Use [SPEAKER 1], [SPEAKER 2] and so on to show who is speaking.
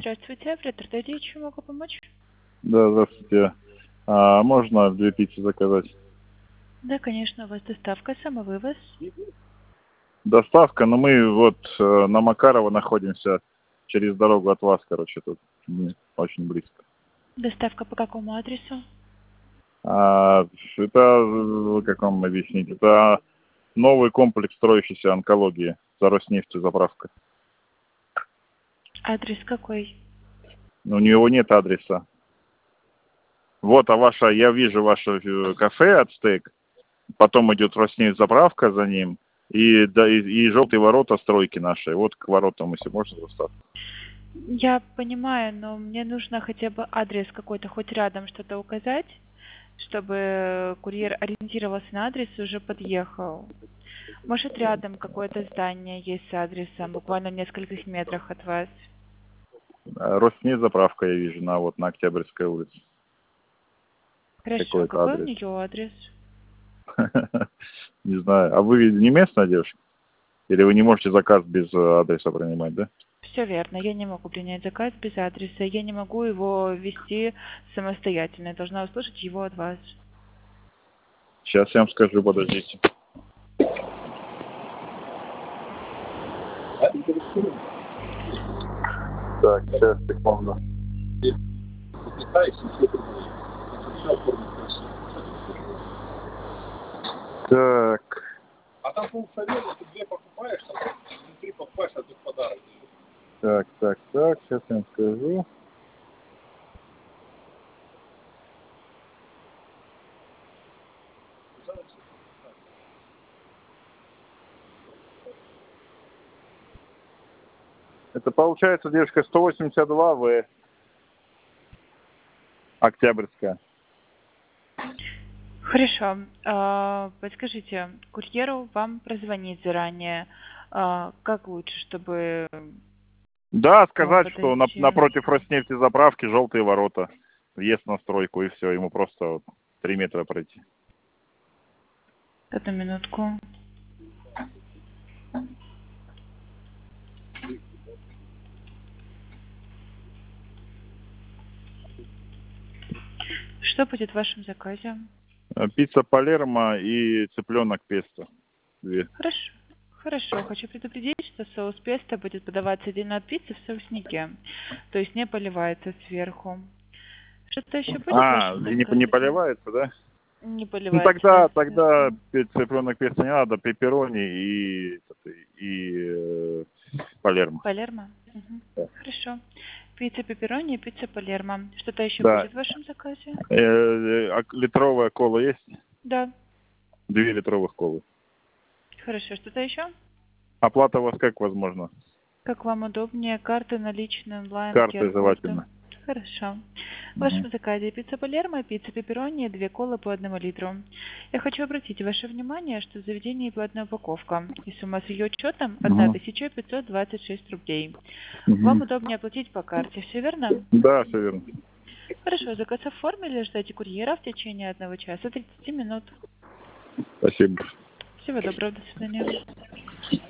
[SPEAKER 1] Здравствуйте, Фредер Дэдди, чем могу помочь?
[SPEAKER 2] Да, здравствуйте. Можно 2 пиццы заказать?
[SPEAKER 1] Да, конечно, у вас доставка, самовывоз.
[SPEAKER 2] Доставка, но мы вот на Макарова находимся, через дорогу от вас, короче, тут очень близко.
[SPEAKER 1] Доставка по какому адресу?
[SPEAKER 2] Это, как вам объяснить, это новый комплекс строящейся онкологии, за Роснефтью заправка.
[SPEAKER 1] Адрес какой?
[SPEAKER 2] Но у него нет адреса. Вот, я вижу ваше кафе «Ацтек», потом идет Роснефть заправка за ним, и желтые ворота стройки наши. Вот к воротам, если можно, доставку.
[SPEAKER 1] Я понимаю, но мне нужно хотя бы адрес какой-то, хоть рядом что-то указать, чтобы курьер ориентировался на адрес и уже подъехал. Может, рядом какое-то здание есть с адресом, буквально в нескольких метрах от вас.
[SPEAKER 2] Роснефть заправка я вижу, на Октябрьской улице.
[SPEAKER 1] Хорошо,
[SPEAKER 2] Какой-то
[SPEAKER 1] какой у
[SPEAKER 2] адрес.
[SPEAKER 1] нее адрес?
[SPEAKER 2] Не знаю. А вы не местная девушка? Или вы не можете заказ без адреса принимать, да?
[SPEAKER 1] Все верно, я не могу принять заказ без адреса, я не могу его ввести самостоятельно, я должна услышать его от вас.
[SPEAKER 2] Сейчас я вам скажу, подождите. Так, сейчас, секунду. Так.
[SPEAKER 3] А там полусоветы, ты 2 покупаешь, там внутри покупаешь, а тут подарок.
[SPEAKER 2] Так, сейчас я вам скажу. Это получается, девушка, 182В. Октябрьская.
[SPEAKER 1] Хорошо. Подскажите, курьеру вам прозвонить заранее. Как лучше, чтобы
[SPEAKER 2] Да,
[SPEAKER 1] к вам
[SPEAKER 2] сказать, что
[SPEAKER 1] подойти?
[SPEAKER 2] напротив Роснефти заправки желтые ворота. Въезд на стройку, и все. Ему просто 3 метра пройти.
[SPEAKER 1] Одну минутку. Что будет в вашем заказе?
[SPEAKER 2] Пицца Палермо и цыпленок песто. 2.
[SPEAKER 1] Хорошо. Хорошо. Хочу предупредить, что соус песто будет подаваться отдельно от пиццы в соуснике. То есть не поливается сверху. Что-то еще будет в вашем
[SPEAKER 2] Не
[SPEAKER 1] заказе?
[SPEAKER 2] поливается, да?
[SPEAKER 1] Не
[SPEAKER 2] Ну
[SPEAKER 1] поливается
[SPEAKER 2] тогда
[SPEAKER 1] сверху.
[SPEAKER 2] цыпленок песто не надо, пепперони и Палермо.
[SPEAKER 1] Палермо? Мгм.
[SPEAKER 2] Да.
[SPEAKER 1] Хорошо. Пицца пепперони и пицца Палермо. Что-то еще
[SPEAKER 2] Да.
[SPEAKER 1] будет в вашем заказе?
[SPEAKER 2] Литровая кола есть?
[SPEAKER 1] Да.
[SPEAKER 2] 2 литровых колы.
[SPEAKER 1] Хорошо. Что-то еще?
[SPEAKER 2] Оплата у вас как возможно?
[SPEAKER 1] Как вам удобнее? Карты, наличные, онлайн,
[SPEAKER 2] Картой
[SPEAKER 1] QR-коды?
[SPEAKER 2] желательно.
[SPEAKER 1] Хорошо. В
[SPEAKER 2] Угу.
[SPEAKER 1] вашем заказе пицца Палермо, пицца пепперони, 2 колы по 1 литру. Я хочу обратить ваше внимание, что в заведении платная упаковка. И сумма с ее учетом
[SPEAKER 2] Угу.
[SPEAKER 1] 1526 рублей. Вам
[SPEAKER 2] Угу.
[SPEAKER 1] удобнее оплатить по карте, все верно?
[SPEAKER 2] Да, все верно.
[SPEAKER 1] Хорошо, заказ оформили, ждайте курьера в течение 1 часа 30 минут.
[SPEAKER 2] Спасибо.
[SPEAKER 1] Всего доброго, до свидания.